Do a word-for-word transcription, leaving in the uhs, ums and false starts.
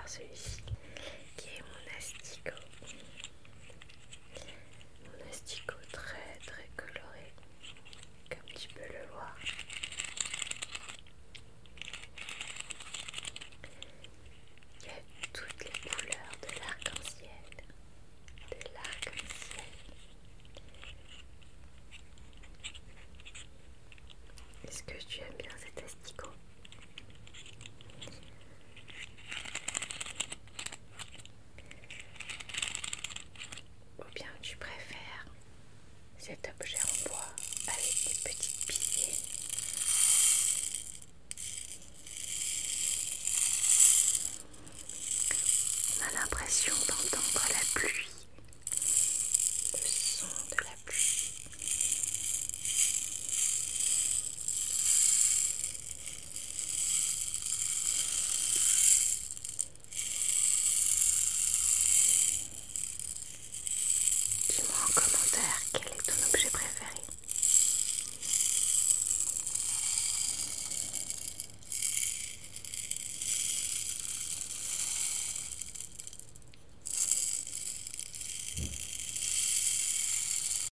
voir celui-ci qui est mon asticot. Mon asticot très très coloré, comme tu peux le voir. Il y a toutes les couleurs de l'arc-en-ciel, de l'arc-en-ciel. Est-ce que tu aimes bien cet asticot? Ou bien tu préfères cet objet en bois avec des petites piliers? On a l'impression d'entendre la pluie.